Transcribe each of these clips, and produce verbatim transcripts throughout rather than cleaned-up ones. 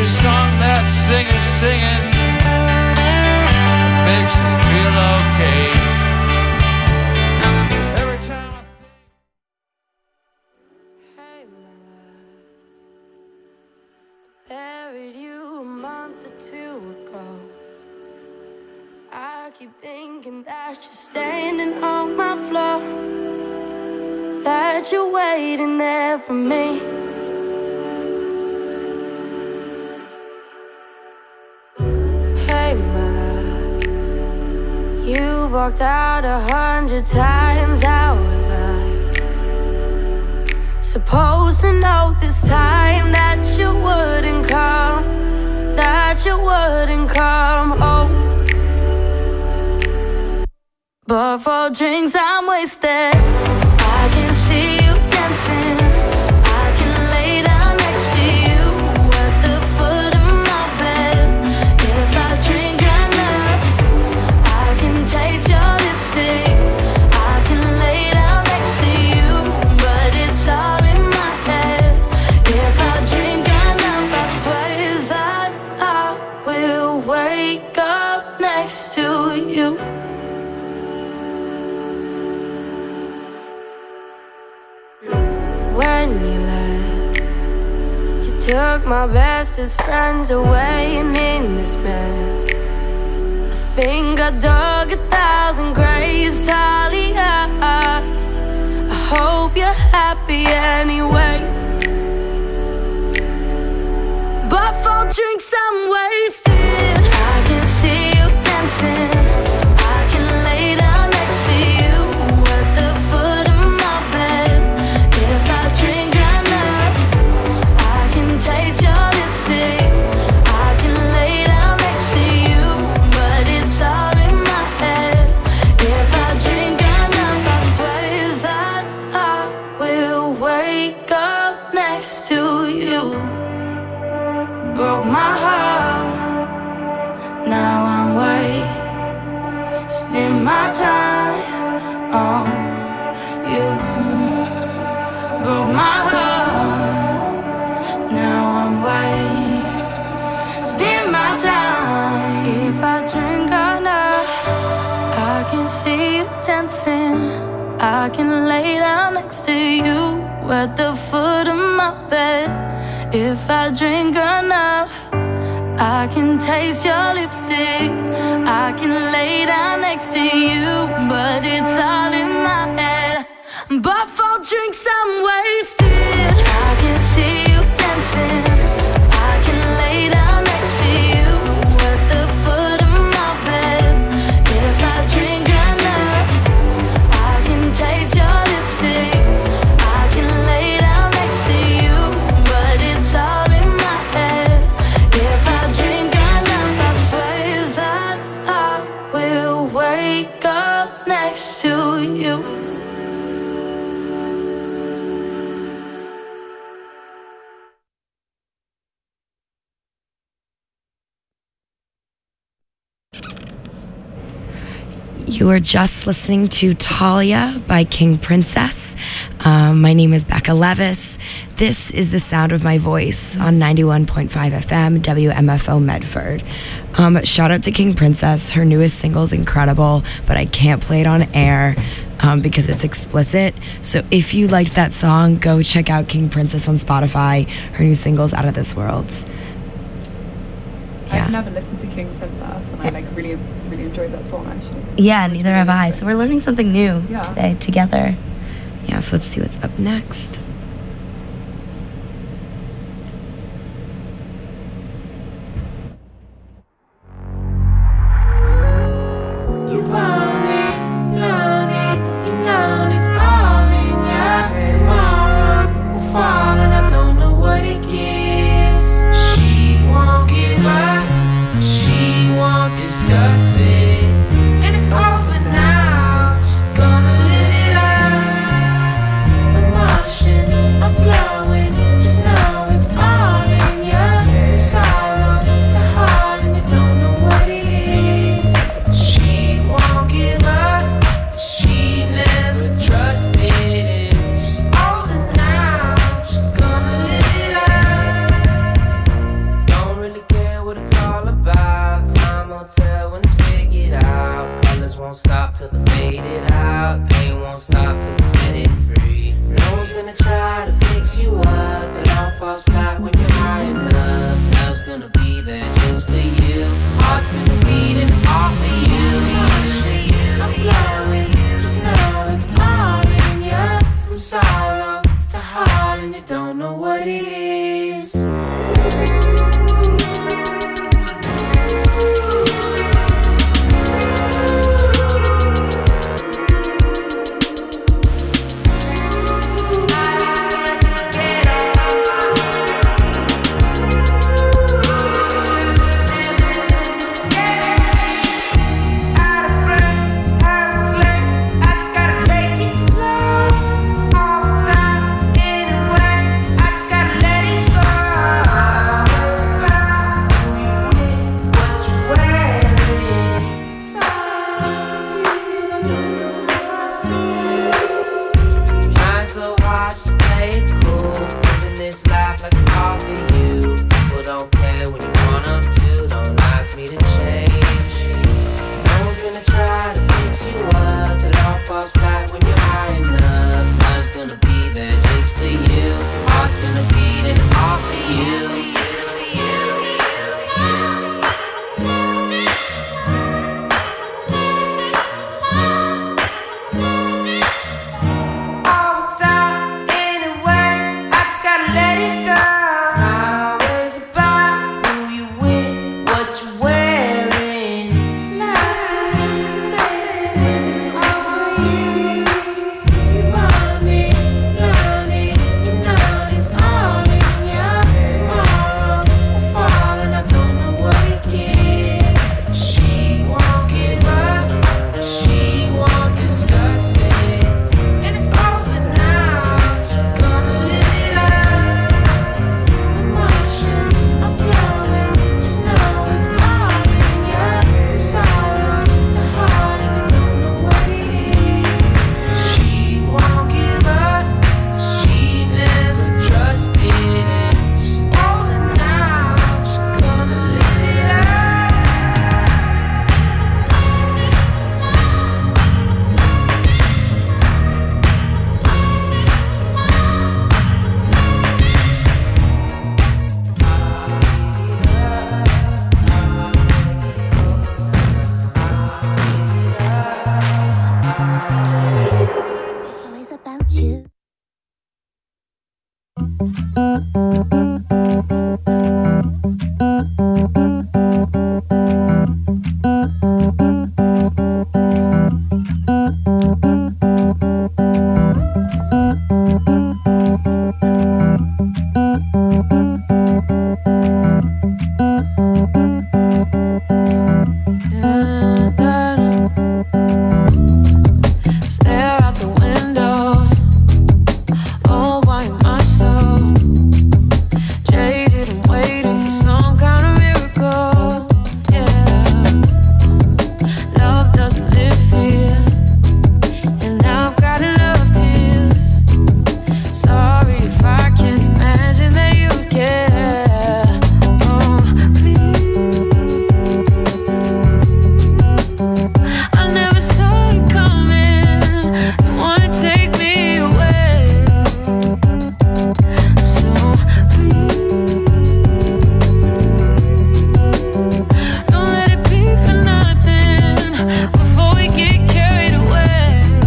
song that singer's singing makes me feel okay. Every time I think, hey my love, I buried you a month or two ago. I keep thinking that you're standing on my floor, that you're waiting there for me. Hey my love, you've walked out a hundred times. How was I supposed to know this time that you wouldn't come, that you wouldn't come home? But for drinks I'm wasted. I can see you dancing, I can lay down next to you at the foot of my bed. If I drink enough, I can taste your lipstick, I can lay down next to you, but it's all in my head. If I drink enough, I swear that I will wake up next to you. When you left, you took my bestest friends away, and in this mess, I think I dug a thousand graves, Talia. I hope you're happy anyway. But for drinks I'm wasted. I can see you dancing, I can lay down next to you at the foot of my bed. If I drink enough, I can taste your lipstick, I can lay down next to you, but it's all in my head. If I drink enough, I swear that I will wake up next to you. Broke my heart, now I'm wasting my time on you. Broke my heart, now I'm wasting my time. If I drink enough, I can see you dancing, I can lay down next to you at the foot of my bed. If I drink enough, I can taste your lipstick, I can lay down next to you, but it's all in my head. But for drinks I'm wasted. I can see you dancing, I can lay down next to you at the foot of my bed. If I drink enough, I can taste your lipstick, I can lay down next to you, but it's all in my head. If I drink enough, I swear that I will wake up next to you. You are just listening to Talia by King Princess. Um, my name is Becca Levis. This is the sound of my voice on ninety-one point five F M, W M F O Medford. Um, shout out to King Princess. Her newest single is incredible, but I can't play it on air um, because it's explicit. So if you liked that song, go check out King Princess on Spotify. Her new single's Out of This World. Yeah. I've never listened to King Princess, and I like really, really enjoyed that song actually. Yeah, neither have I. So we're learning something new yeah. today together. Yeah, so let's see what's up next. You want it, want it, you know it's all in ya. Tomorrow will fall, and I don't know what it gives. She won't give up, she won't discuss it, and it's over now. She's gonna live it up. Emotion. Sorry if I can't imagine that you care. Oh, please. I never saw it coming. You wanna take me away. So please, don't let it be for nothing before we get carried away.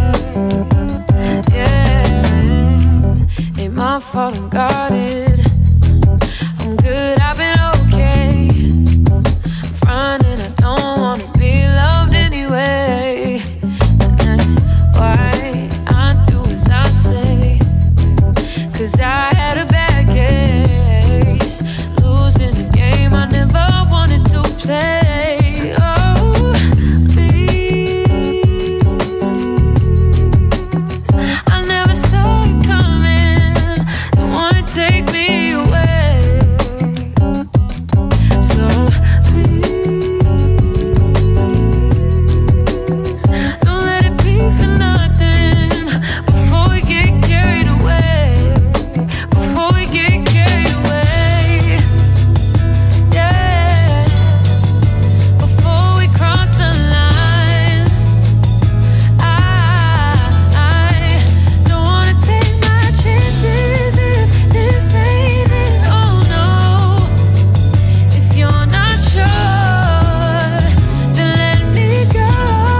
Yeah, ain't my fault, I'm guarded. I'm good, I've been okay. I'm frontin', I don't wanna be loved anyway. And that's why I do as I say. Cause I had a bad case, losing a game I never wanted to play. Oh, please, I never saw it coming. You wanna take me away. So please, don't let it be for nothing before we get carried away. Before we get carried away. Yeah, before we cross the line. I, I don't wanna take my chances if this ain't it. Oh no, if you're not sure, then let me go.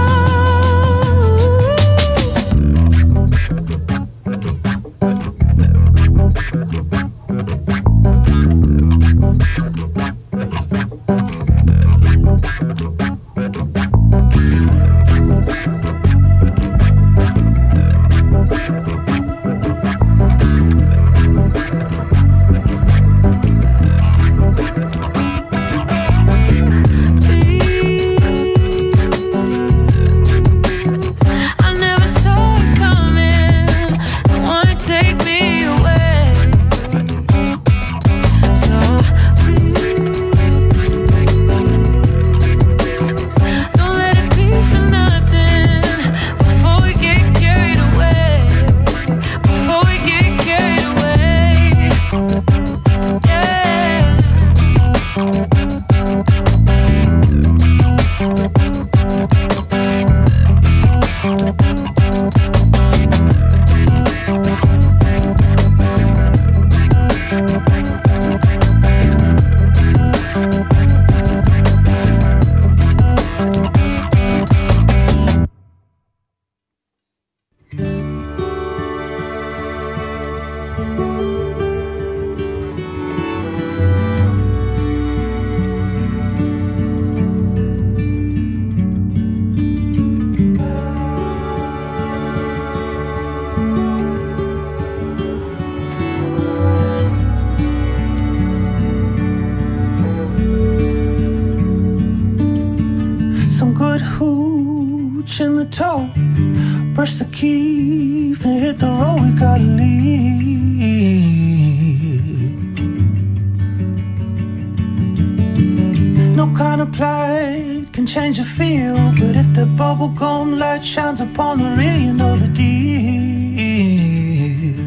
Please, I never saw it coming. You wanna take me away. So please, don't let it be for nothing before we get carried away. Before we get carried away. Yeah. Some good hooch in the toe. Brush the keef and hit the road, we gotta leave. No kind of plight can change the feel, but if the bubblegum light shines upon the rear, you know the deal.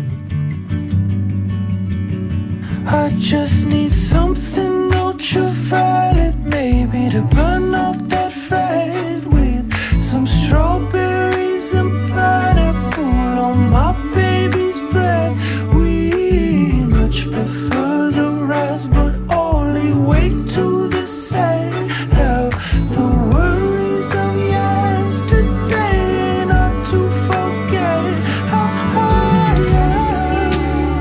I just need something ultraviolet, maybe to burn off that fret with some strawberries and pineapple on my baby's breath. We much prefer the rise, but only wake to the same. How the worries of yesterday not to forget how high I am.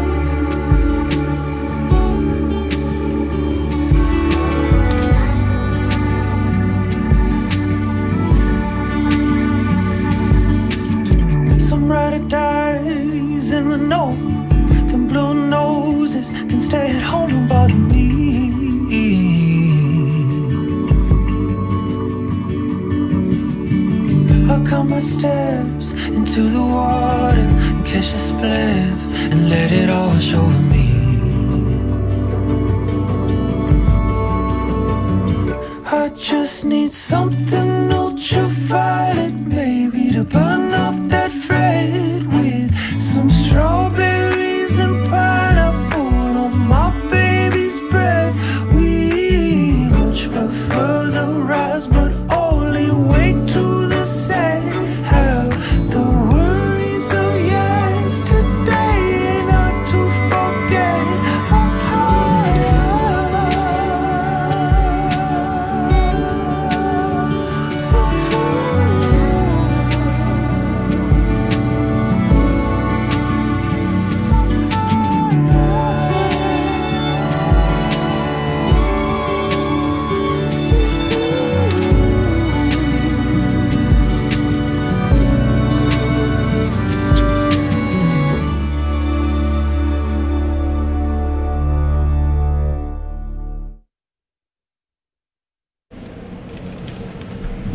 Some ride or dies in the know. Them blue noses can stay at home, don't bother me. I'll count my steps into the water and catch a spliff and let it all wash over me. I just need something ultraviolet, maybe to burn off that fret with some strawberries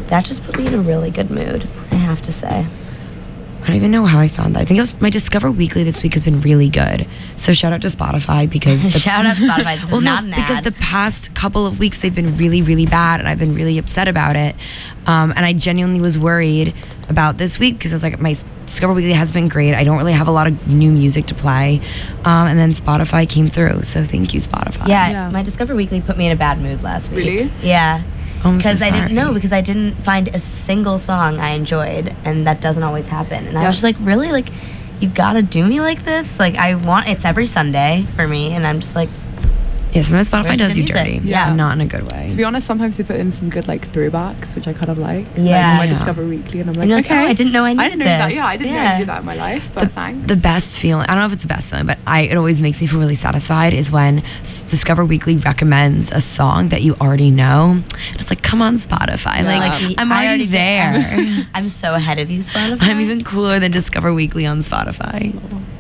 that just put me in a really good mood, I have to say. I don't even know how I found that. I think it was my Discover Weekly this week has been really good. So shout out to Spotify because the, shout out to Spotify. This well, is no, not an ad. because the past couple of weeks they've been really, really bad, and I've been really upset about it. Um, and I genuinely was worried about this week because I was like, my Discover Weekly has been great. I don't really have a lot of new music to play, um, and then Spotify came through. So thank you, Spotify. Yeah, Yeah. my Discover Weekly put me in a bad mood last week. Really? Yeah. Oh, I'm so Because I didn't sorry. know, because I didn't find a single song I enjoyed, and that doesn't always happen. And I Yeah. was just like, really? Like, you gotta do me like this? Like, I want, it's every Sunday for me, and I'm just like, Yeah, sometimes Spotify Where's does the you music? dirty. Yeah. Not in a good way. To be honest, sometimes they put in some good like throwbacks, which I kind of like. Yeah. Like, in my Yeah. Discover Weekly, and I'm like, And you're like, okay, oh, I didn't know I I needed didn't know that. this. Yeah, I didn't know Yeah. I did that in my life. But the, thanks. the best feeling, I don't know if it's the best feeling, but I it always makes me feel really satisfied is when S- Discover Weekly recommends a song that you already know. And it's like, come on, Spotify. Yeah. Like, Like, I'm I already already did- there. I'm so ahead of you, Spotify. I'm even cooler than Discover Weekly on Spotify.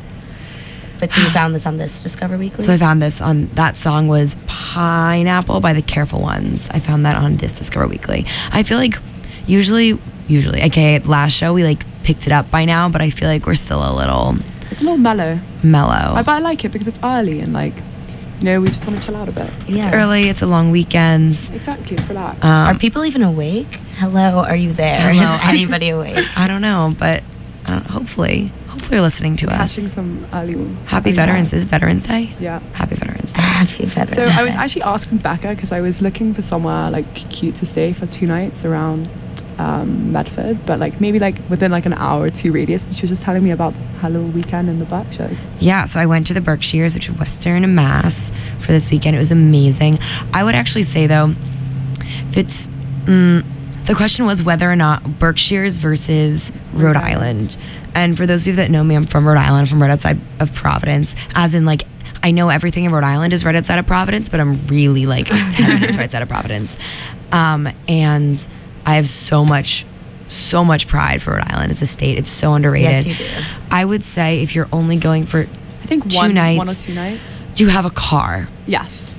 But so you found this on this Discover Weekly? So I found this on, that song was Pineapple by the Careful Ones. I found that on this Discover Weekly. I feel like usually, usually, okay, last show we like picked it up by now, but I feel like we're still a little it's a little mellow. mellow. I, but I like it because it's early and like, you know, we just want to chill out a bit. yeah. It's early, it's a long weekend. Exactly, it's relaxed. Um, Are people even awake? Hello, are you there? Hello. Is anybody awake? I don't know, but I don't, hopefully, hopefully you're listening to Catching us. some early. Happy early Veterans night. is Veterans Day. Yeah. Happy Veterans Day. Happy Veterans So I was Day. actually asking Becca because I was looking for somewhere like cute to stay for two nights around um, Medford, but like maybe like within like an hour or two radius. And she was just telling me about her little weekend in the Berkshires. Yeah, so I went to the Berkshires, which is Western Mass, for this weekend. It was amazing. I would actually say though, if it's mm, the question was whether or not Berkshires versus Rhode Island. And for those of you that know me, I'm from Rhode Island, I'm from right outside of Providence, as in like I know everything in Rhode Island is right outside of Providence, but I'm really like ten minutes right outside of Providence. Um, and I have so much, so much pride for Rhode Island as a state. It's so underrated. Yes, you do. I would say if you're only going for, I think Two one, nights. one or two nights. do you have a car? Yes.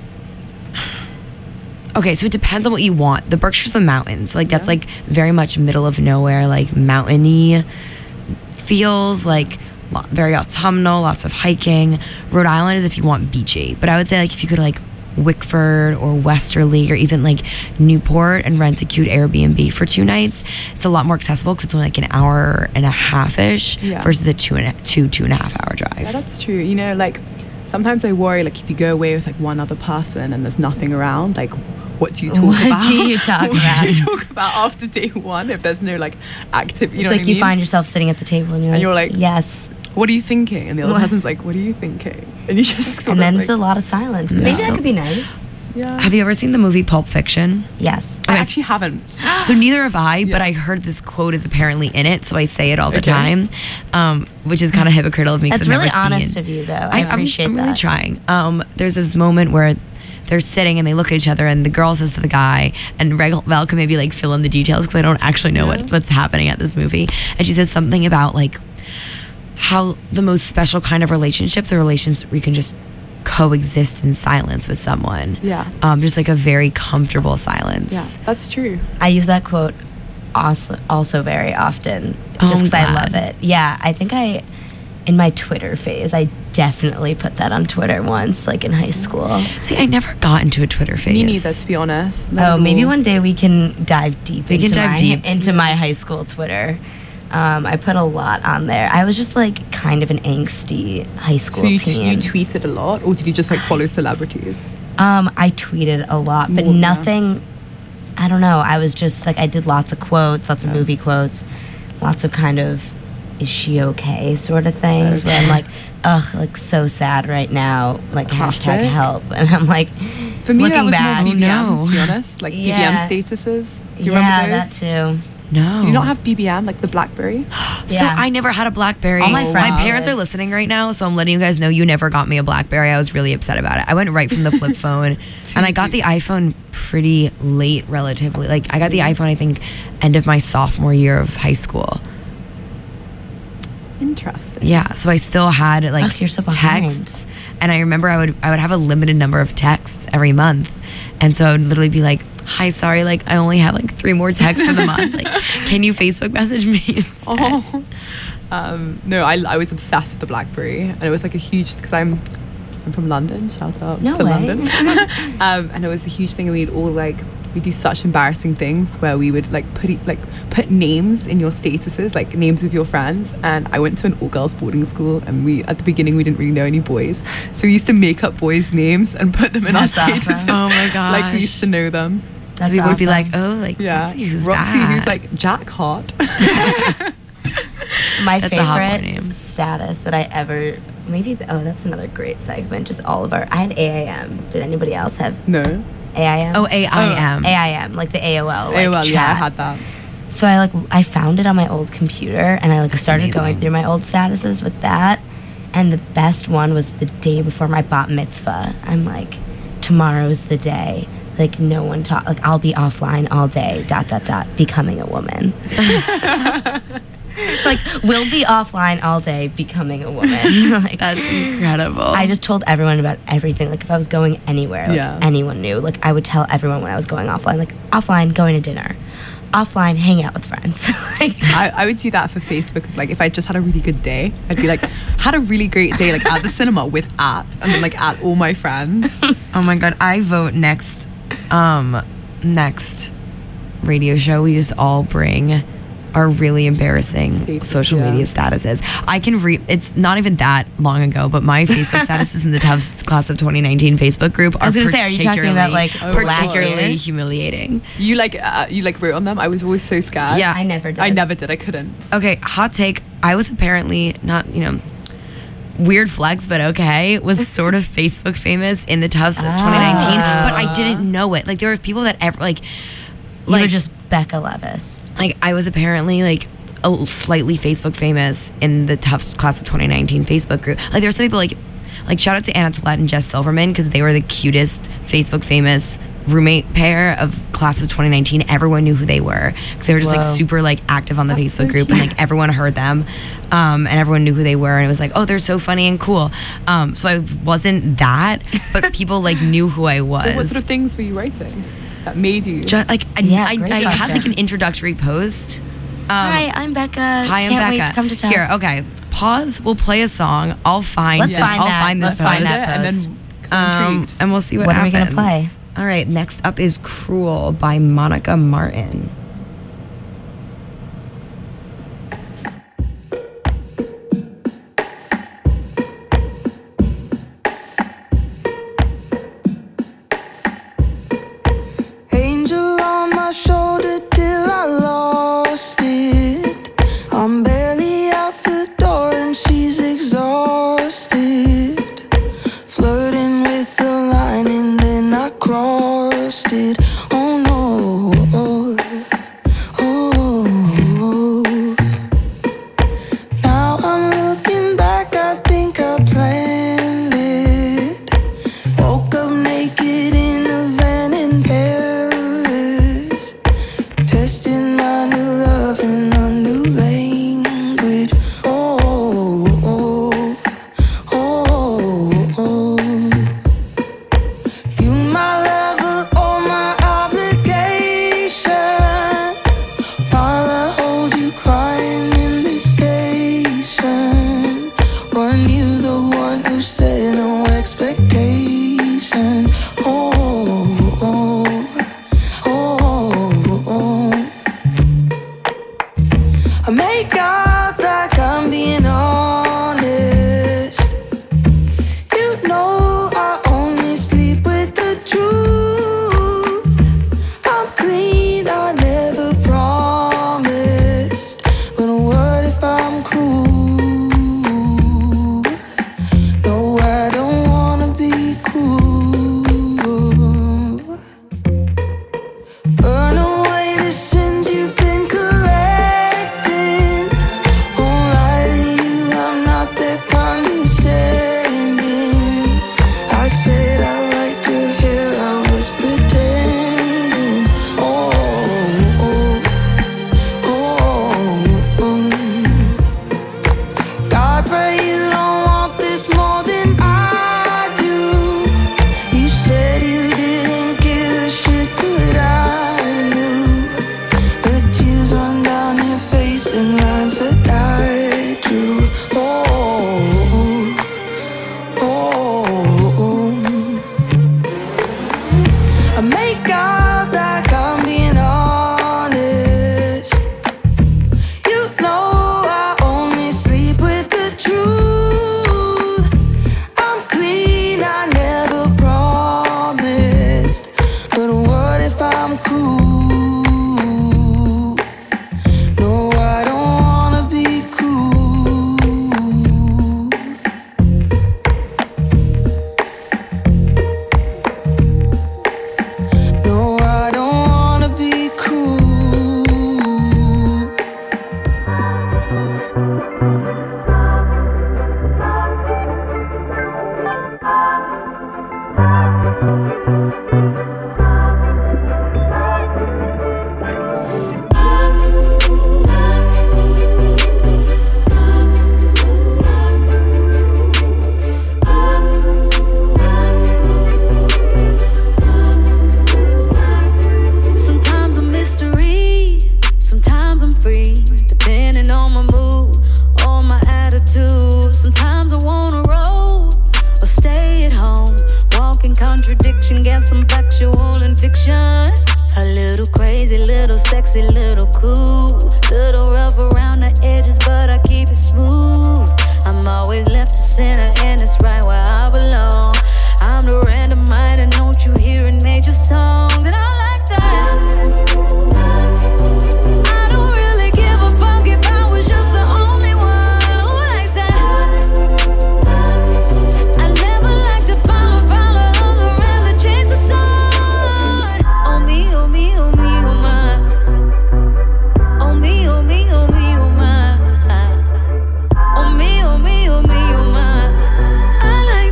Okay, so it depends on what you want. The Berkshires, the mountains, like that's Yeah. like very much middle of nowhere, like mountainy feels, like lo- very autumnal, lots of hiking. Rhode Island is if you want beachy, but I would say like if you could like Wickford or Westerly or even like Newport and rent a cute Airbnb for two nights, it's a lot more accessible because it's only like an hour and a half ish Yeah. versus a two and a, two two and a half hour drive. Yeah, that's true. You know, like sometimes I worry like if you go away with like one other person and there's nothing around, like what do you talk What about? do you talk what about? do you talk about after day one if there's no like active? You It's know like what I you mean? find yourself sitting at the table and you're, And like, you're like, yes. What are you thinking? And the other What? person's like, what are you thinking? And you just sort And then of there's a like, lot of silence. Yeah. Maybe So- that could be nice. yeah. Have you ever seen the movie Pulp Fiction? Yes. I Okay. actually haven't. So neither have I, but Yeah. I heard this quote is apparently in it, so I say it all the Okay. time, um, which is kind of hypocritical of me. 'cause That's I've really never honest seen. of you, though. I, I, I'm- appreciate I'm, really that. trying. Um, there's this moment where they're sitting and they look at each other, and the girl says to the guy, and Reg- Val can maybe like fill in the details because I don't actually know what, what's happening at this movie. And she says something about like how the most special kind of relationship, the relationships where you can just coexist in silence with someone. Yeah. Um, just like a very comfortable silence. Yeah, that's true. I use that quote also, also very often Oh, just because I'm I love glad. it. Yeah, I think I, in my Twitter phase, I definitely put that on Twitter once, like in high school. See, I never got into a Twitter phase. Me neither, to be honest. Not Oh, at maybe all. one day we can dive deep We can into, dive my, deep. into my high school Twitter. Um, I put a lot on there. I was just like kind of an angsty high school So you, t- teen. you tweeted a lot, or did you just like follow celebrities? Um, I tweeted a lot, but More, yeah. nothing. I don't know. I was just like I did lots of quotes, lots of movie quotes, lots of kind of "is she okay" sort of things. Where I'm like, ugh, like so sad right now. Like Classic. hashtag help, and I'm like, For me, that looking was back, more B B M, Oh, no. to be honest. Like Yeah. B B M statuses. Do you yeah, remember those? that too. No. Did you not have B B M, like the BlackBerry? So Yeah. I never had a BlackBerry. All my friends parents did. are listening right now, so I'm letting you guys know you never got me a BlackBerry. I was really upset about it. I went right from the flip phone, and I got the iPhone pretty late, relatively. Like I got the iPhone, I think, end of my sophomore year of high school. Interesting. Yeah, so I still had like Ugh, you're so behind. texts, and I remember I would I would have a limited number of texts every month, and so I would literally be like, "Hi, sorry, like I only have like three more texts for the month. Like, can you Facebook message me instead?" Oh. Um, no, I, I was obsessed with the BlackBerry, and it was like a huge because I'm I'm from London. Shout out No to way. London. um, and it was a huge thing, and we'd all like we do such embarrassing things where we would like put e- like put names in your statuses, like names of your friends. And I went to an all girls boarding school, and we at the beginning we didn't really know any boys, so we used to make up boys' names and put them in That's our awesome. statuses. Oh my Like we gosh. used to know them. So That's people would be like, awesome. "Oh, like Yeah, Roxy, who's Roxy, that?" who's like Jack Hot. My That's a hot boy favorite name. status that I ever maybe th- oh that's another great segment. Just all of our I had A I M. Did anybody else have No, A I M? Oh, A I M. A I M, like the A O L. Like oh well, chat. yeah, I had that. So I like I found it on my old computer, and I like started amazing. going through my old statuses with that. And the best one was the day before my bat mitzvah. I'm like, tomorrow's the day. Like no one talk. Like I'll be offline all day. Dot dot dot. Becoming a woman. Like we'll be offline all day. Becoming a woman. Like That's incredible. I just told everyone about everything. Like if I was going anywhere, like Yeah. anyone knew. Like I would tell everyone when I was going offline. Like offline, going to dinner. Offline, hang out with friends. Like I, I would do that for Facebook 'cause, like if I just had a really good day, I'd be like, had a really great day, like at the cinema with at, and then like at all my friends. Oh my god, I vote next um next radio show we just all bring our really embarrassing Secret, social yeah. media statuses. I can read it's not even that long ago, but my Facebook statuses in the Tufts class of twenty nineteen Facebook group are I was gonna say, are you talking about, like, particularly- last particularly year? humiliating. You like uh, you like wrote on them. I was always so scared. Yeah. I never did. I never did. I couldn't. Okay, hot take. I was apparently not, you know, weird flex, but okay, was sort of Facebook famous in the Tufts of twenty nineteen, but I didn't know it. Like there were people that ever like you were like just Becca Levis. like I was apparently like a l- slightly Facebook famous in the Tufts class of twenty nineteen Facebook group. Like there were some people like like shout out to Anna Tollett and Jess Silverman because they were the cutest Facebook famous roommate pair of class of twenty nineteen. Everyone knew who they were because they were just like Whoa. super like active on the That's Facebook so group and like everyone heard them um, and everyone knew who they were and it was like, oh, they're so funny and cool. Um, so I wasn't that, but people like knew who I was. So what sort of things were you writing that made you? Just like I, Yeah, I, great I had like question. an introductory post. Um, Hi, I'm Becca. Hi, I'm Can't Becca. wait to come to Tufts. Here, okay. Pause. We'll play a song. I'll find. Let's this. find I'll that. find this Let's find post. that and post. then 'cause I'm Um, intrigued. and we'll see what, What are we happens. gonna play? All right. Next up is "Cruel" by Monica Martin. Angel on my shoulder till I lost it. I'm barely out the door and she's exhausted. Flirting with the line and then I crossed it. Oh no, oh, oh. Now I'm looking back, I think I planned it. Woke up naked in a van in Paris, testing my new love in a new language. Oh, oh, oh, oh. You my lover, oh my sexy little cool. Little rough around the edges, but I keep it smooth. I'm always left to center, and it's right where I belong. I'm the random mind, and don't you hear in major songs? And I like that. I don't really give a fuck if I was just the only one who likes that. I never like to follow, follow others around to chase the sun. Oh me, oh me, oh me, oh my. Oh me, oh me, oh me, oh my. Oh me, oh me, oh me, oh my. I like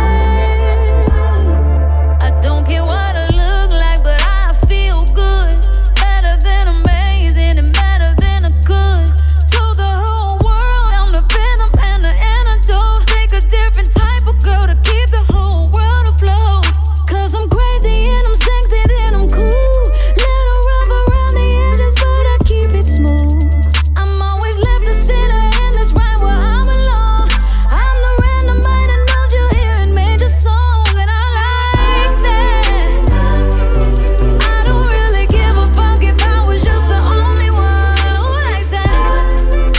that. I don't care what I look like, but I feel good. Better than amazing and better than I could. Told the whole world I'm the venom and the antidote. Take a different type of girl to keep the whole world afloat. Cause I'm crazy and I'm sexy, then I'm cool. Little rough around the edges, but I keep it smooth. I'm always left to center, and that's right where I belong. I'm the random mind, and don't you hear in major songs? And I like that. I don't really give a fuck if I was just the only one who likes that.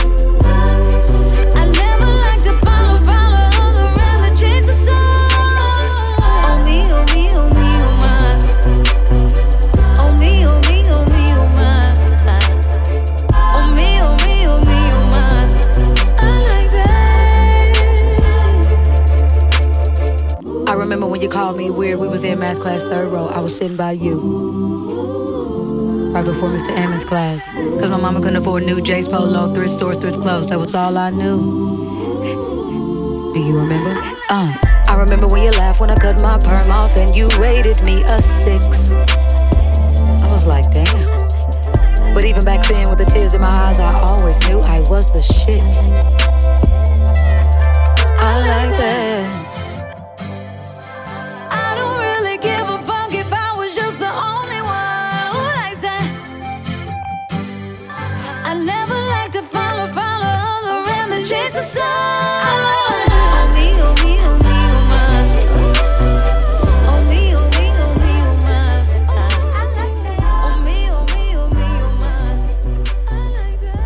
I never like to follow, follow others around to chase the sun. Oh me, oh me, oh me, oh my. Oh me, oh me, oh me, oh my. Oh me, oh me, oh me, oh my. I like that. I remember when you called me weird. We was in math class, third row. I was sitting by you, right before Mister Ammons' class. Cause my mama couldn't afford new J's Polo, thrift store, thrift clothes. That was all I knew. Do you remember? Uh, I remember when you laughed when I cut my perm off and you rated me a six. I was like, damn. But even back then, with the tears in my eyes, I always knew I was the shit. I like that. I don't really give a fuck if I was just the only one who likes that. I never like to follow, follow others around to chase the sun. Oh me, oh me, oh me, oh my. Oh me, oh me, oh me, oh my. Oh me, oh me, oh me, oh my. I like that.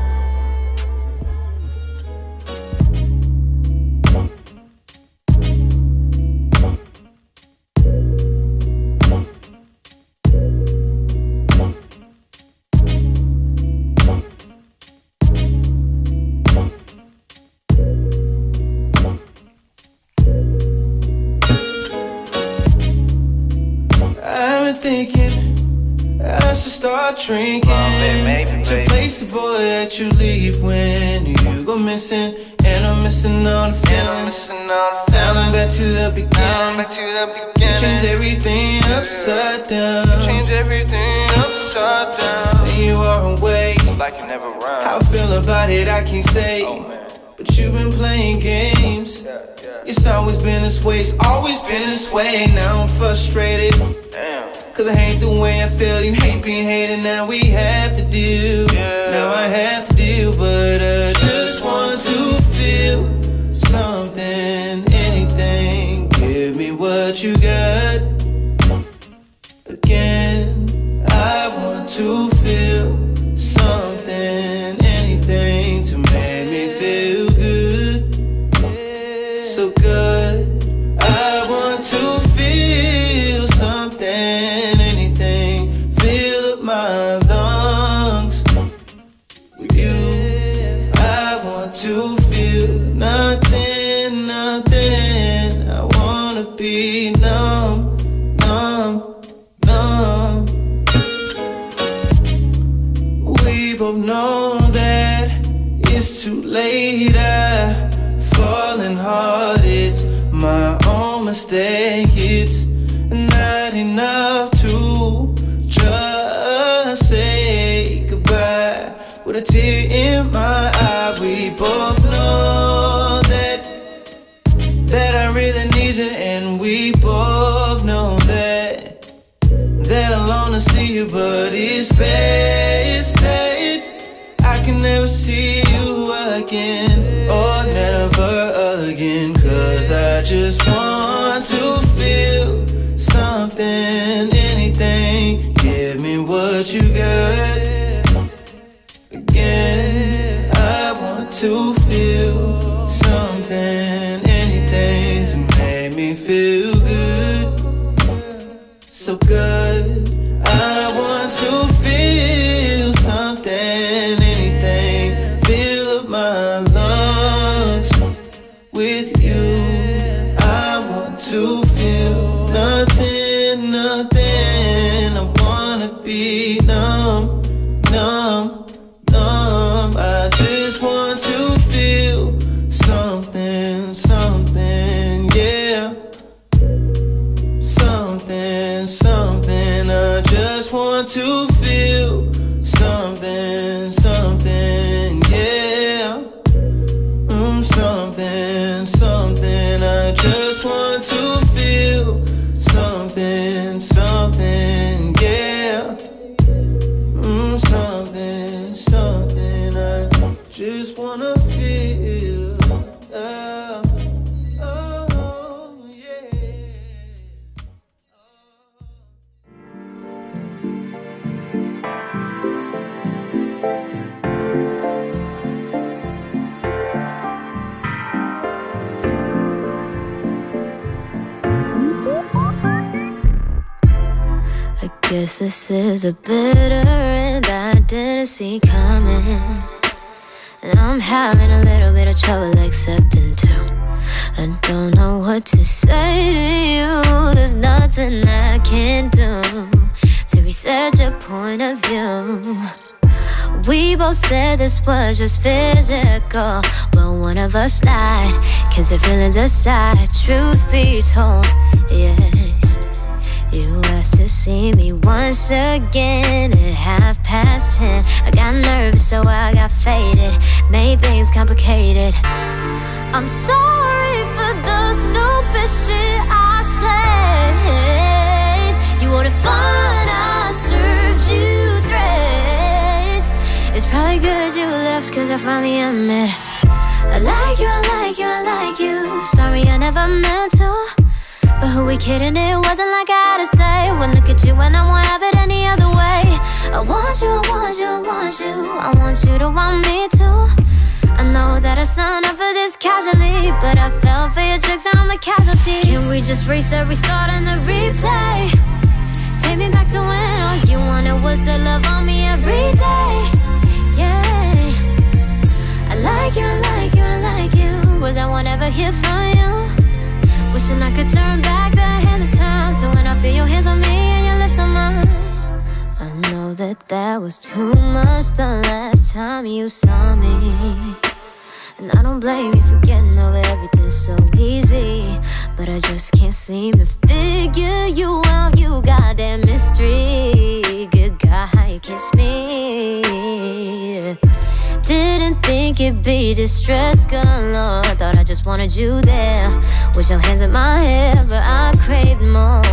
I've been thinking I should start drinking to place the void that you leave when you go missing. And I'm missing all the feelings. I'm back to the beginning. You change everything upside down. Change everything upside down. When you are away, it's like you never run. How I feel about it, I can't say. But you've been playing games. It's always been this way, it's always been this way. Now I'm frustrated. Cause I hate the way I feel, you hate being hated. Now we have to deal. Now I have to deal, but I just want to feel something, anything. Give me what you got. Again, I want to feel something, anything to make me feel good. So good. I want to feel something, anything. Fill up my lungs with you. I want to feel nothing, nothing. I wanna be numb, numb, numb. We both know that it's too late. I falling hard, it's my own mistake. It's not enough to just say goodbye with a tear in my eye. We both know that that I really need you, and we both know that that I long to see you, but it's best that I can never see you again, or never again. Cause I just want to feel something, anything. Give me what you got. to feel something, anything to make me feel good, so good. I want to feel something, anything, fill up my lungs with you. I want to feel nothing, nothing. I wanna be numb, numb, numb. I just want to feel something, something, yeah. Something, something. I just want to feel something, something, yeah. Mm, something, something. I just want to feel something, something, yeah. Mm, something, something. I just wanna feel. Uh, oh, yeah. I guess this is a bitter end I didn't see coming, and I'm having a little bit of trouble accepting too. I don't know what to say to you. There's nothing I can do to reset your point of view. We both said this was just physical, but one of us lied. Can't say feelings aside, truth be told, yeah. You asked to see me once again at half past ten. I got nervous, so I got faded, made things complicated. I'm sorry for the stupid shit I said. You wanted fun, I served you threats. It's probably good you left, cause I finally admit I like you, I like you, I like you. Sorry I never meant to, but who we kidding, it wasn't like I had to say. When look at you and I won't have it any other way. I want you, I want you, I want you. I want you to want me too. I know that I signed up for this casually, but I fell for your tricks, I'm a casualty. Can we just reset, restart, and the replay? Take me back to when all you wanted was to love on me every day. Yeah, I like you, I like you, I like you. Was I won't ever hear from you? Wishing I could turn back the hands of time to when I feel your hands on me and your lips on mine. I know that that was too much the last time you saw me, and I don't blame you for getting over everything so easy, but I just can't seem to figure you out. You goddamn mystery. Good guy, kiss me. Didn't think it'd be distress galore. Thought I just wanted you there, with your hands in my hair, but I craved more.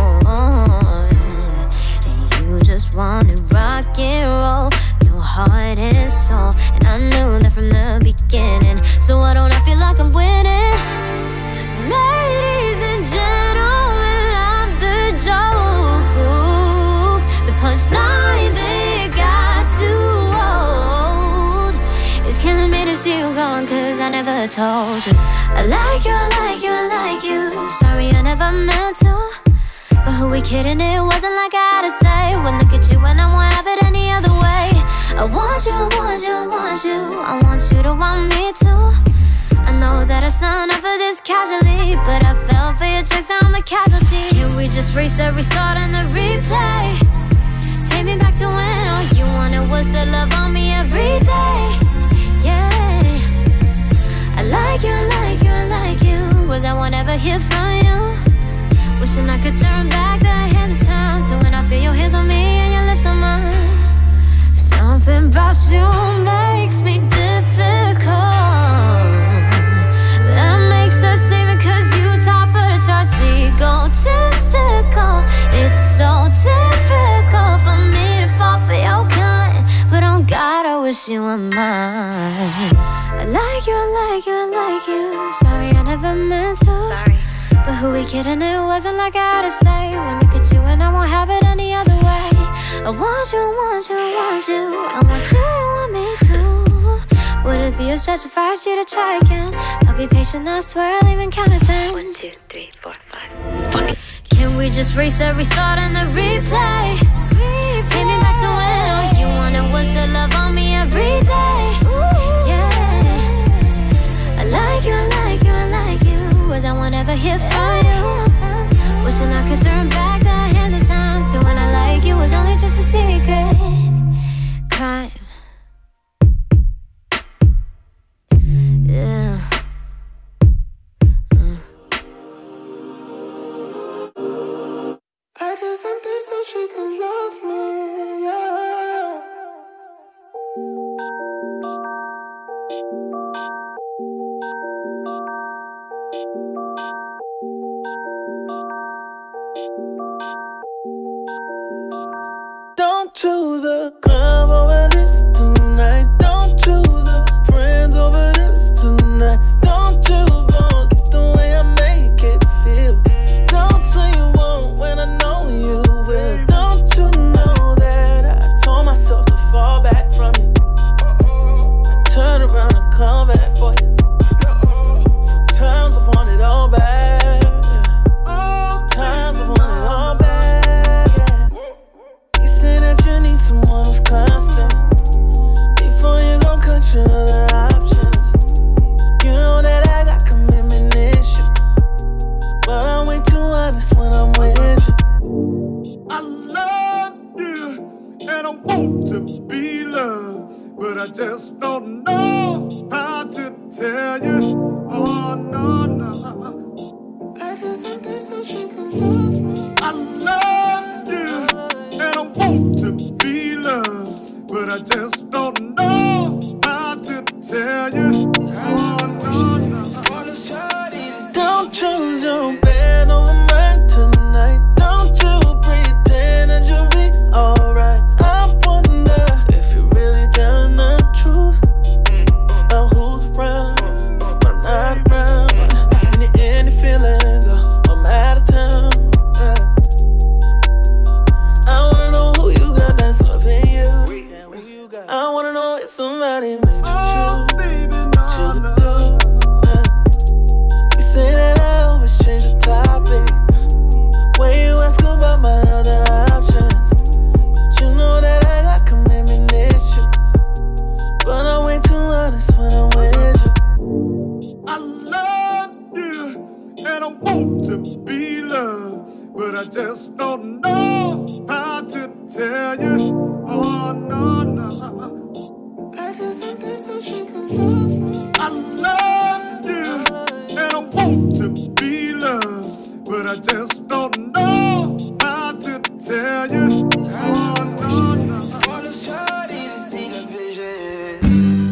And you just wanted rock and roll, no heart and soul. And I knew that from the beginning, so why don't I feel like I'm winning? Ladies and gentlemen, I'm the joke, the punchline they got too old. It's killing me to see you gone, cause I never told you I like you, I like you, I like you. Sorry I never meant to, but who we kidding, it wasn't like I had to say. When look at you and I won't have it any other way. I want you, I want you, I want you. I want you to want me too. I know that I signed up for this casually, but I fell for your tricks, I'm a casualty. Can we just reset, restart, and the replay? Take me back to when all you wanted was to love on me every day. Yeah, I like you, I like you, I like you. Was I won't ever hear from you? Wishing I could turn back the hands of time to when I feel your hands on me and your lips on mine. Something about you makes me difficult. That makes us even, cause you top of the charts, egotistical. It's so typical for me to fall for your kind, but on God I wish you were mine. I like you, I like you, I like you. Sorry I never meant to. Sorry. But who we kidding, it wasn't like I had to say. When I look at you and I won't have it any other way. I want you, I want you, I want you. I want you to want me too. Would it be a stretch if I asked you to try again? I'll be patient, I swear I'll even count to ten. One, two, three, four, five. Fuck it. Can we just reset, restart, and the replay? Take me back to when all you wanted was to love on me every day. Yeah, I like you, I like you, I like you. Was I won't ever hear from you. Wishing I could turn back the hands of time to when I like you was only just a secret crime. Yeah. Uh. I do something so she can love me, yeah. Don't choose a club over this tonight. Don't choose a friends over this tonight. Don't you forget the way I make it feel. Don't say you won't when I know you will. Don't you know that I told myself to fall back from you? I turn around and come back for you. Sometimes I want it all back. Sometimes I want it all back. You say that you need someone who's constant before you go cut your other options. You know that I got commitment issues, but I'm way too honest when I'm with you. I love you and I want to be loved, but I just don't know how to tell you. Oh no, no. I do something so she can love me. I love you and I want to be loved, but I just don't know how to tell you. Oh no, no. Don't choose your bed over mine tonight. Don't you pretend that you'll be alright. I wonder if you really done the truth about who's around, but I'm not around. Any, any feelings, oh, I'm out of town. Yeah. I wanna know who you got that's loving you. I wanna know if somebody made you choose. What you do. Yeah. You say that I always change the topic when you ask about my other options, but you know that I got commitment issues, but I'm way too honest when I'm with you. I love you and I want to be loved, but I just don't know how to tell you. Oh no, no. I do something so she can love me. I love you and I want to be loved, but I just don't know how to tell you. Oh no, no. For the shorty to see the vision.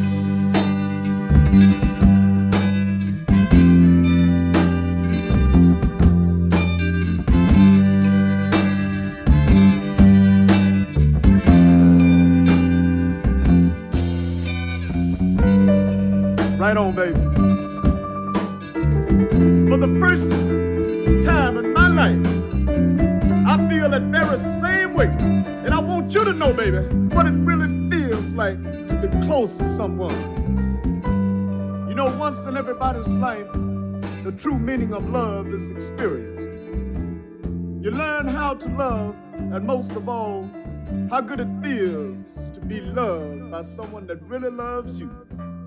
Right on, baby. For the first time in my life, I feel that very same way. And I want you to know, baby, what it really feels like to be close to someone. You know, once in everybody's life, the true meaning of love is experienced. You learn how to love, and most of all, how good it feels to be loved by someone that really loves you.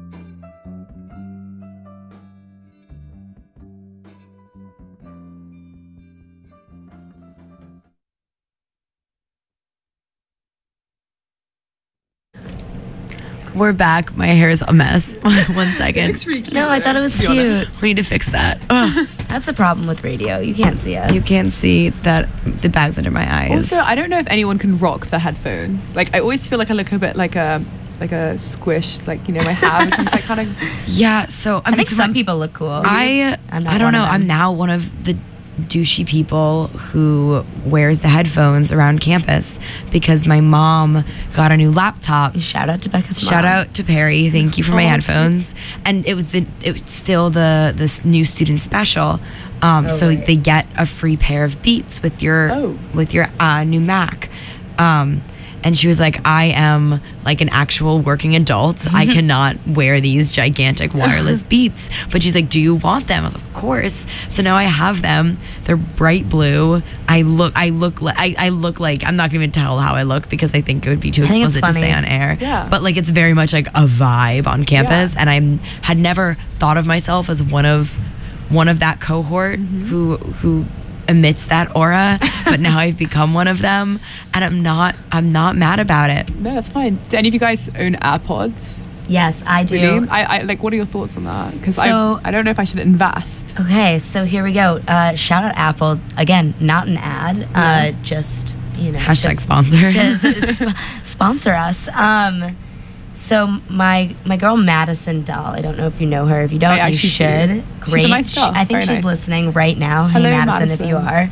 We're back. My hair is a mess. One second. It's really cute. No, I thought it was cute. We need to fix that. Ugh. That's the problem with radio. You can't see us. You can't see that the bags under my eyes. Also, I don't know if anyone can rock the headphones. Like, I always feel like I look a bit like a like a squished, like, you know, my hair becomes like kind of. Yeah. So I, I mean, think so some people look cool. I I'm not I don't one know. of them. I'm now one of the douchey people who wears the headphones around campus because my mom got a new laptop. Shout out to Becca's Shout mom. out to Perry. Thank you for my Oh, headphones. And it was the it was still the this new student special. Um, Oh, so right. they get a free pair of Beats with your Oh. with your uh, new Mac. Um, And she was like, I am like an actual working adult. I cannot wear these gigantic wireless Beats. But she's like, do you want them? I was like, of course. So now I have them. They're bright blue. I look, I look, li- I, I look like, I'm not going to even tell how I look because I think it would be too I think it's explicit to say funny. on air. Yeah. But like, it's very much like a vibe on campus. Yeah. And I had never thought of myself as one of, one of that cohort Mm-hmm. who, who, emits that aura, but now I've become one of them, and I'm not I'm not mad about it. No, that's fine. Do any of you guys own AirPods? Yes, I do. Really? I, I like. What are your thoughts on that? Because So- I I don't know if I should invest. Okay, so here we go. Uh, shout out Apple. Again, not an ad. Uh, just, you know. Hashtag just, sponsor. Just sp- sponsor us. Um, so my my girl Madison Doll, I don't know if you know her. If you don't, I you actually should. do. She's a Great. nice girl. I think Very she's nice. listening right now. Hello, hey, Madison, if you are.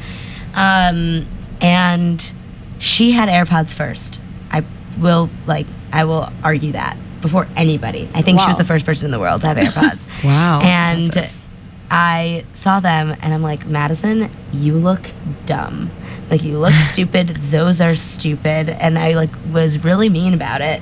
Um, and she had AirPods first. I will, like, I will argue that before anybody. I think she was Wow. the first person in the world to have AirPods. Wow, that's And impressive. I saw them and I'm like, Madison, you look dumb. Like, you look stupid. Those are stupid. And I like was really mean about it.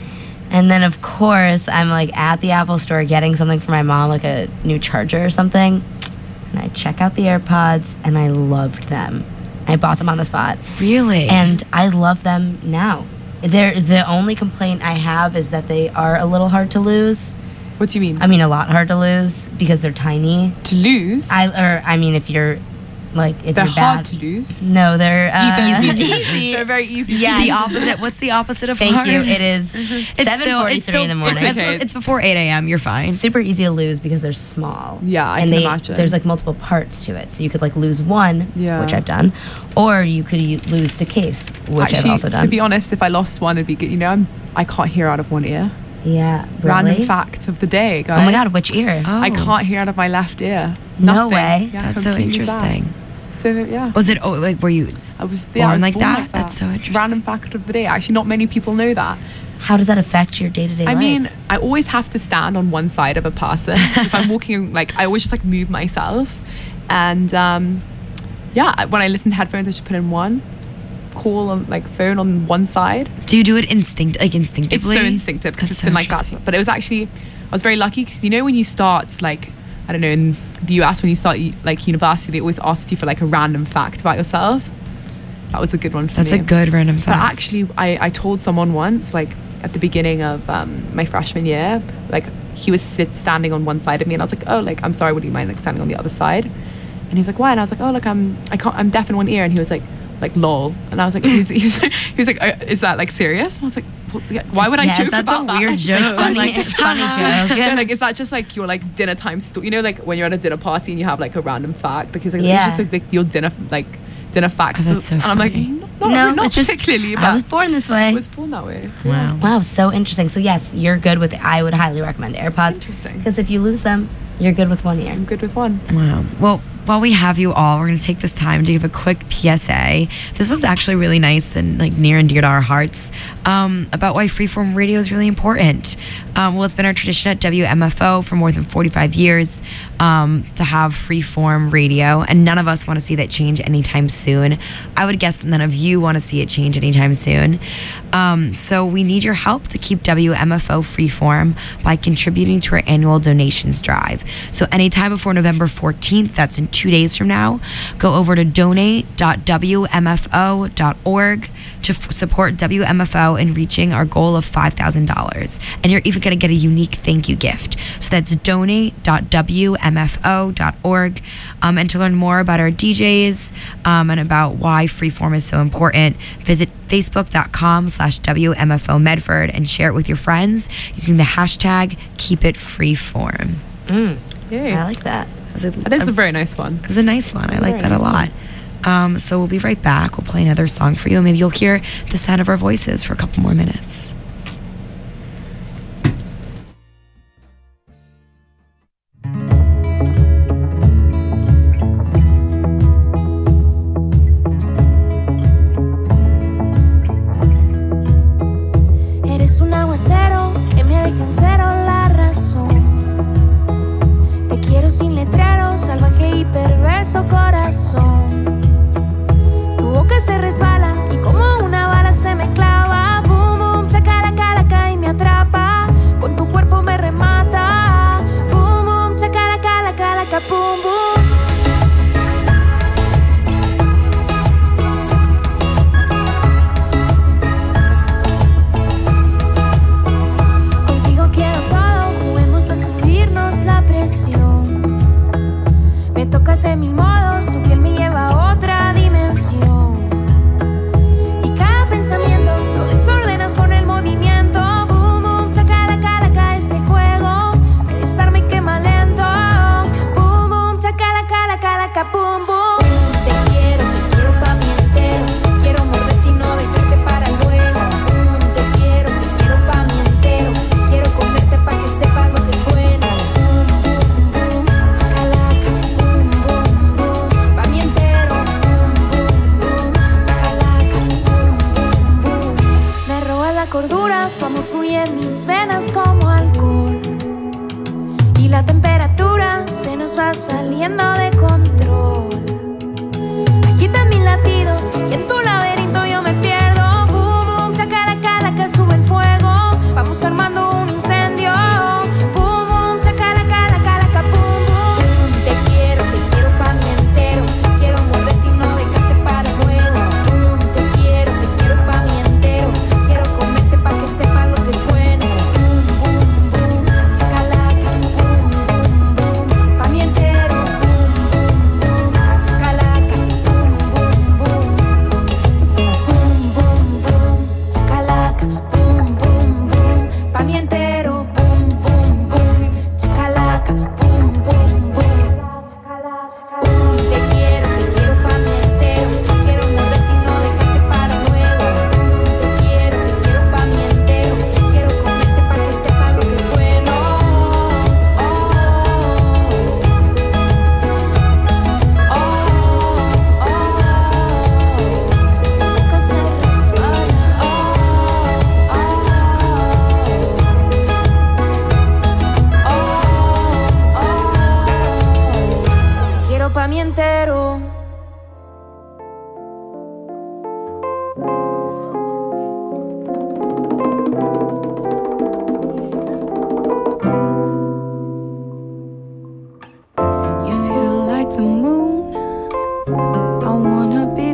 And then of course I'm like at the Apple store getting something for my mom, like a new charger or something. And I check out the AirPods and I loved them. I bought them on the spot. Really? And I love them now. They're the only complaint I have is that they are a little hard to lose. What do you mean? I mean, a lot hard to lose because they're tiny. to lose? I or I mean, if you're like if They're you're hard bad, to lose. no, they're uh, Easy to easy. lose. They're very easy. Yeah. to the lose. opposite. What's the opposite of Thank hard? you. It is It's seven still- forty it's three still- in the morning. It's, okay. it's before eight a.m. You're fine. Super easy to lose because they're small. Yeah, I and can they, imagine. There's like multiple parts to it, so you could like lose one, Yeah. which I've done, or you could u- lose the case, which Actually, I've also done. to be honest, if I lost one, it'd be good. You know, I'm, I can't hear out of one ear. yeah, Random really? fact of the day, guys. Oh my god, which ear? Oh. I can't hear out of my left ear. No Nothing. way. Yeah, That's so completely deaf. interesting. So yeah, Was it? Oh, like were you? I was born yeah, I was like born that? like That's so interesting. Random fact of the day. Actually, not many people know that. How does that affect your day to day I life? mean, I always have to stand on one side of a person. If I'm walking, like I always just like move myself, and um, yeah, I- when I listen to headphones, I just put in one call on like phone on one side. Do you do it instinct like It's instinctively? so instinctive because That's it's so been like that. interesting. But it was actually, I was very lucky because you know when you start like, I don't know, in the U S when you start like university, they always ask you for like a random fact about yourself. That was a good one for That's me. a good random But fact. actually, I, I told someone once, like at the beginning of um, my freshman year, like he was sit, standing on one side of me, and I was like, oh, like I'm sorry, would you mind like standing on the other side? And he was like, why? And I was like, oh, like I'm I can't I'm deaf in one ear, and he was like, like lol, and I was like, he was, he was, he was like, uh, is that like serious? And I was like, well, yeah, why would I Yes, joke that's a about that? weird It's joke. Like, funny, like, it's funny joke. Yeah, like is that just like your like dinner time story? You know, like when you're at a dinner party and you have like a random fact, like he's like, Yeah. it's just like, like your dinner like dinner fact. Oh, that's so and I'm like, funny. not, no, not it's just particularly, but I was born this way. I was born that way. So yeah. Wow. Wow, so interesting. So yes, you're good with. I would highly recommend AirPods. Interesting. Because if you lose them, you're good with one ear. I'm good with one. Wow. Well, while we have you all, we're going to take this time to give a quick P S A. This one's actually really nice and like near and dear to our hearts um, about why freeform radio is really important. Um, well, it's been our tradition at W M F O for more than forty-five years um, to have freeform radio, and none of us want to see that change anytime soon. I would guess that none of you want to see it change anytime soon. Um, so we need your help to keep W M F O freeform by contributing to our annual donations drive. So anytime before November fourteenth, that's in two days from now, go over to donate dot w m f o dot org to f- support W M F O in reaching our goal of five thousand dollars. And you're even going to get a unique thank you gift. So that's donate dot w m f o dot org. Um, and to learn more about our D Js um, and about why freeform is so important, visit facebook dot com slash W M F O Medford and share it with your friends using the hashtag keep it freeform. Mm, Yay. I like that. It was a, That is a very nice one. it was a nice one. I like Very that a nice lot. Um, so we'll be right back. We'll play another song for you. Maybe you'll hear the sound of our voices for a couple more minutes. Eres un aguacero que me deja en cero la razón. Te quiero sin letrero, salvaje y perverso corazón. Tu boca se resbala y como una bala se me clava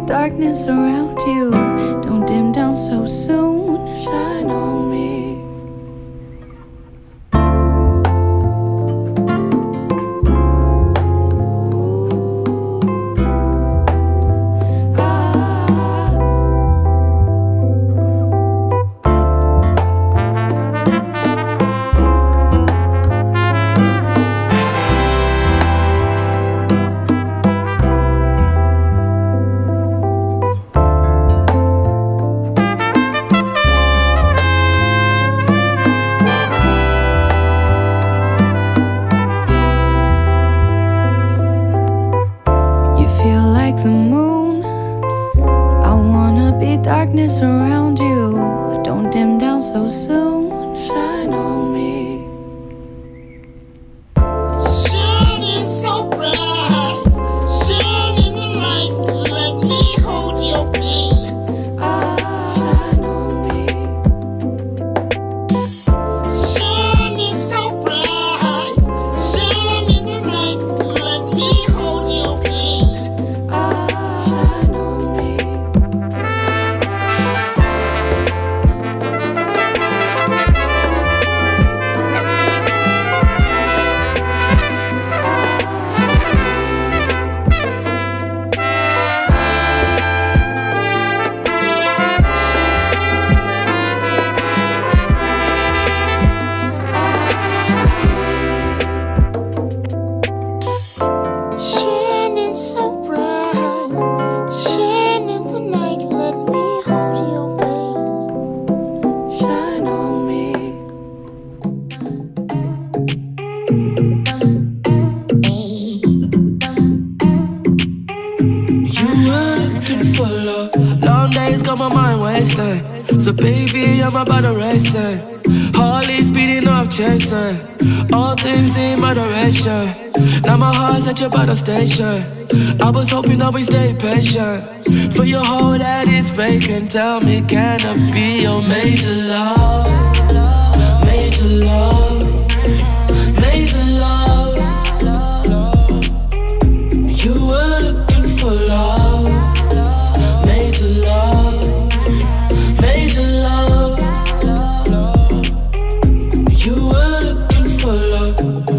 darkness around you. Don't dim down so soon. Shine on me. Darkness around you, don't dim down so soon. Shine on me. Shining so bright, shining the light. Let me hold your pain. Shine on me. Shining so bright, shining the light. Let me hold your pain. Shine on me. Shining so bright, shining the night. Let me hold your pain. Shine on me. You were looking for love. Long days got my mind wasted. So baby, I'm about to race it. Harley speeding up, chasing. All things in moderation. Now my heart's at your battle station. I was hoping I'd stay patient. For your whole that is vacant. Tell me, can I be your major love? Major love. Major love. You were looking for love. Major love. Major love. You were looking for love.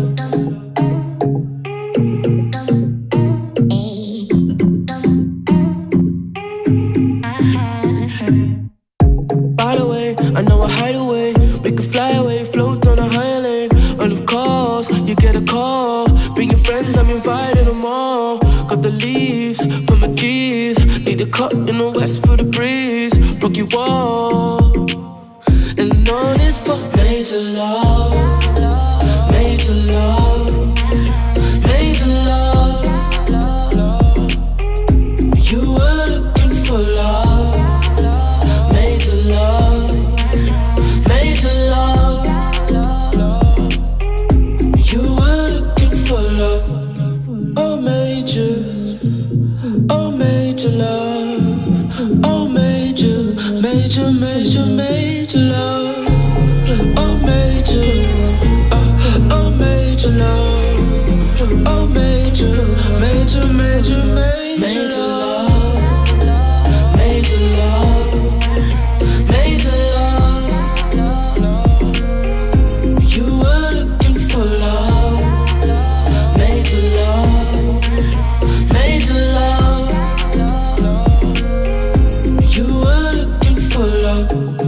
By the way, I know a hideaway. We can fly away, float on a higher lane. And of course, you get a call. Bring your friends, I'm inviting them all. Got the leaves from the keys. Need a cut in the west for the breeze. Broke your wall. And all this for major love. Major love. Major love. You were looking for love. Major love. Major love. You were looking for love. Oh major. Oh major love. Oh major. Major, major, major love. Oh major. Oh, oh major love. Oh major. Major, major, major love. Major love. Major love. You were looking for love. Major love. Major love. You were looking for love.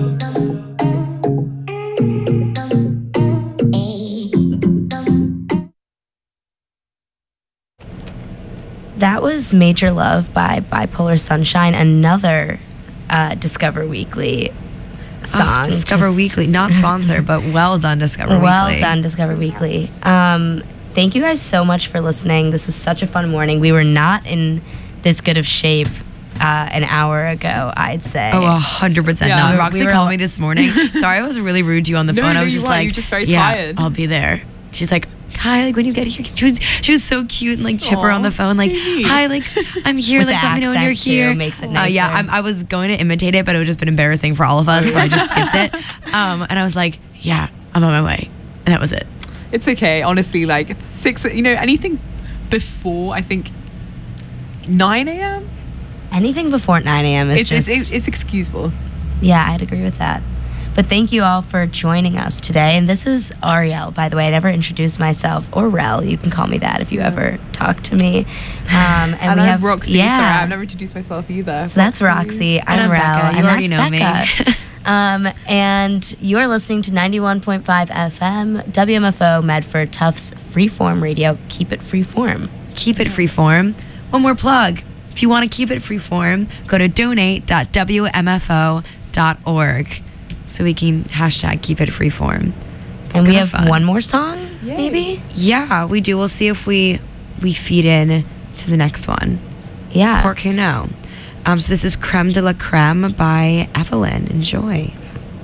That was Major Love by Bipolar Sunshine, another uh, Discover Weekly song. Oh, Discover Just Weekly, not sponsored, but well done, Discover well Weekly. done, Discover Weekly. Um, thank you guys so much for listening. This was such a fun morning. We were not in this good of shape uh, an hour ago, I'd say. Oh, a hundred percent Yeah. not. We were- Roxy we were called all- me this morning. Sorry, I was really rude to you on the No, phone. no, I was you just weren't. like, You were just very yeah, tired. I'll be there. She's like, hi, like when you get here. She was she was so cute and like chipper Aw, on the phone, like, baby. hi, like I'm here, With like the let me know when you're accent, too, here. makes it Uh, yeah, nicer. I'm, I was going to imitate it, but it would just been embarrassing for all of us, so I just skipped it. Um, and I was like, yeah, I'm on my way, and that was it. It's okay, honestly. Like six, you know, anything before I think nine a.m. anything before nine a.m. is It's, just it's, it's excusable. yeah, I'd agree with that. But thank you all for joining us today. And this is Ariel, by the way. I never introduced myself, or Rel. You can call me that if you ever talk to me. Um, and And we I'm have Roxy. Yeah. Sorry, I've never introduced myself either. So that's Roxy. I'm, And I'm Rel. Becca. You and already that's know Becca. me. um, and you're listening to ninety-one point five F M, W M F O, Medford, Tufts Freeform Radio. Keep it freeform. Keep it freeform. One more plug. If you want to keep it freeform, go to donate dot w m f o dot org so we can hashtag keep it freeform. It's And we kinda have fun. one more song, maybe? Yeah, we do. We'll see if we we feed in to the next one. Yeah. Or can no. Um, so this is Creme de la Creme by Evelyn. Enjoy.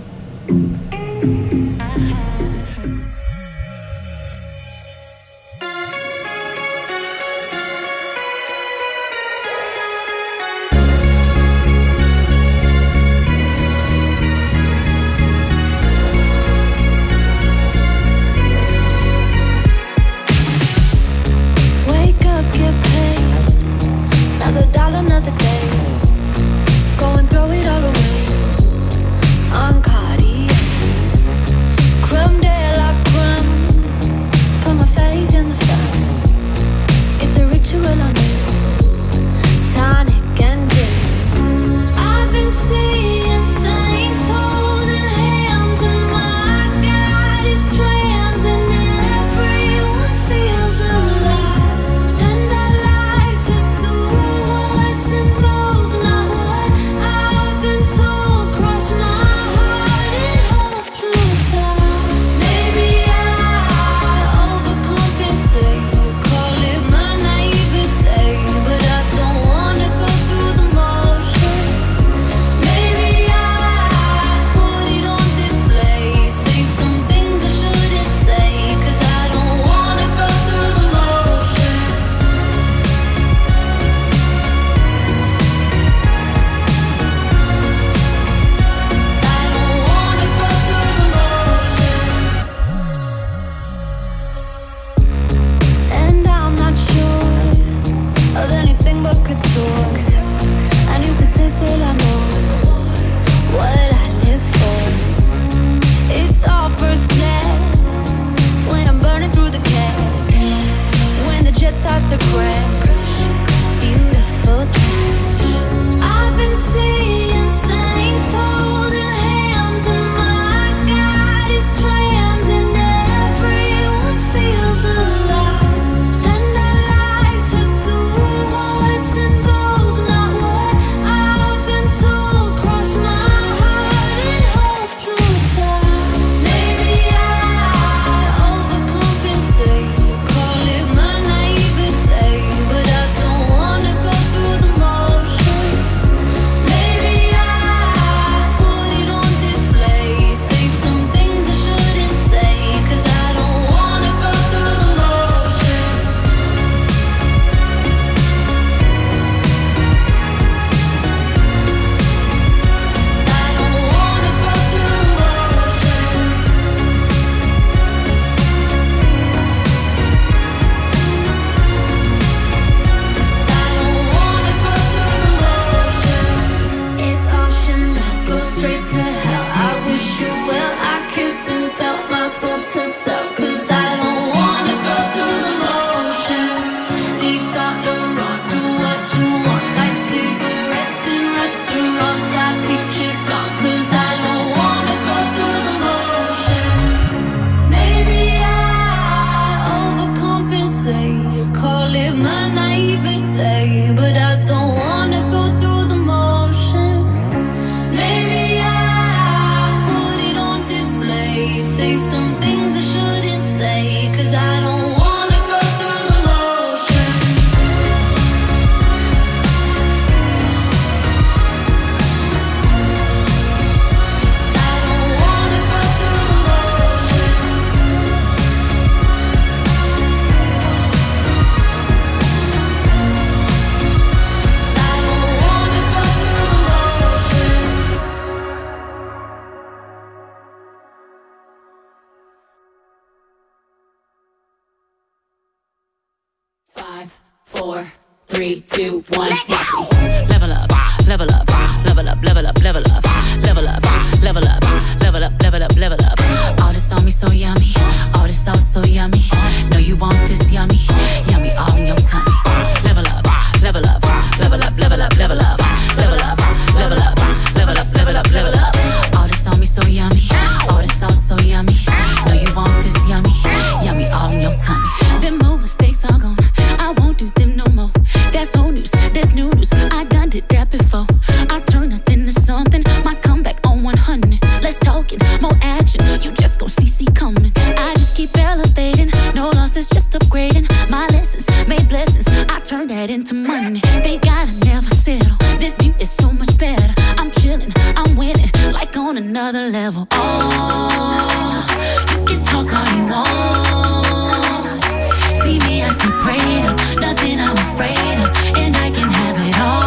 Wake up, get paid. Another dollar, another day. Go and throw it all away. On Cartier. Creme de la creme. Put my faith in the fun. It's a ritual on me. Tonic and gin. I've been seeing saints holding hands, and my God is trans, and everyone feels alive. And I like to do what's in vogue, not what I've been told. Cross my heart and hope to die. Maybe I overcompensate, call it my naivete, but I don't wanna go through the motions. Maybe I put it on display, say some things I shouldn't say, 'cause I don't wanna go through the motions. I don't wanna go through the motions. And I'm not sure of anything but couture. And you could say c'est l'amour, what I live for. It's all first class when I'm burning through the cash. When the jet starts to crash, beautiful trash. I've been seeing saints holding hands, and my God is trans, and everyone feels alive. And I like to do what's in vogue, not what I've been told. Cross my heart and hope to die. Maybe I overcompensate, call it my naivete, but I don't wanna go through the motions. Maybe I put it on display, say some things I shouldn't say, 'cause I don't wanna go through the motions. I don't wanna go through the motions. I don't wanna go through the motions. It's ocean that goes straight to hell. I wish you well. I kiss and tell my soul to sell, 'cause I don't wanna go through the motions. Leave Saint Laurent, do what you want, like cigarettes in restaurants. I bleach it blonde, 'cause I don't wanna go through the motions. Maybe I overcompensate, call it my naivete, but I don't wanna go through the motions. Maybe I put it on display, say some things I shouldn't say, 'cause I don't wanna go through the motions. I don't wanna go through the motions. I three, two, one, watch me. Level up, level up, level up, level up, level up, level up, level up, level up, level up, level up. All this on me so yummy, all this sauce so yummy. Know you want this yummy, yummy all in your tummy. Level up, level up, level up, level up, level up, level up, level up, level up, level up, level up. All this on me so yummy, all this sauce so yummy. Know you want this yummy, yummy all in your tummy. Them more mistakes are gone, I won't do them no more. That's old news, that's new news, I done did that before. I turn nothing to something, my comeback on one hundred. Let's talk it, more action, you just gon' see see coming. I just keep elevating, no losses, just upgrading. My lessons made blessings, I turn that into money. They gotta never settle, this view is so much better. I'm chilling, I'm winning, like on another level. Oh, you can talk all you want. See me, I stay prayed up, nothing I'm afraid of, and I can have it all.